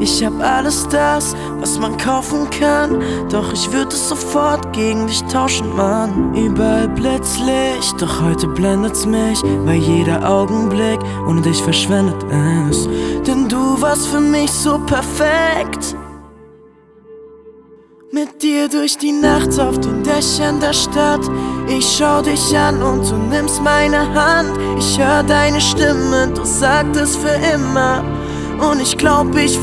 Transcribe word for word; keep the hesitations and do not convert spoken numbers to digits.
Ich hab alles das, was man kaufen kann, doch ich würde es sofort gegen dich tauschen, Mann. Überall Blitzlicht, doch heute blendet's mich, weil jeder Augenblick ohne dich verschwendet ist. Denn du warst für mich so perfekt. Mit dir durch die Nacht auf den Dächern der Stadt. Ich schau dich an und du nimmst meine Hand. Ich hör deine Stimme, du sagtest für immer. Und ich glaub, ich